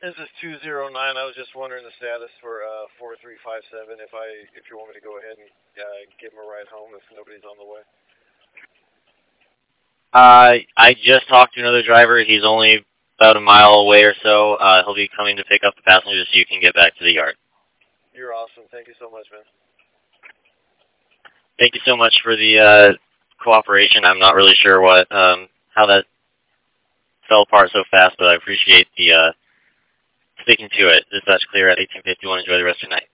This is 209. I was just wondering the status for 4357. If you want me to go ahead and give him a ride home if nobody's on the way. I just talked to another driver. He's only about a mile away or so. He'll be coming to pick up the passengers so you can get back to the yard. You're awesome. Thank you so much, man. Thank you so much for the cooperation. I'm not really sure what how that fell apart so fast, but I appreciate the sticking to it. Dispatch clear at 1851. Enjoy the rest of your night.